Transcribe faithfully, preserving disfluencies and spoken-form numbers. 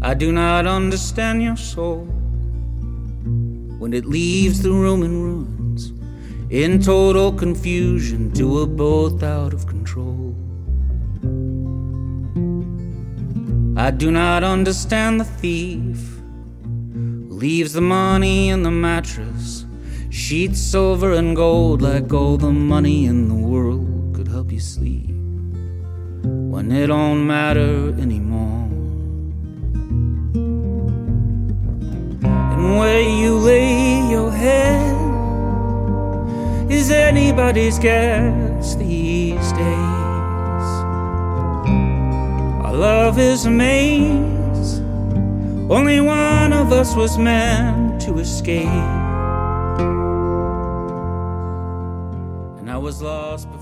I do not understand your soul when it leaves the room in ruins, in total confusion till we're both out of control. I do not understand the thief who leaves the money in the mattress, sheets, silver and gold, like all the money in the world could help you sleep when it don't matter anymore. And where you lay your head is anybody's guess these days. Our love is a maze, only one of us was meant to escape, and I was lost before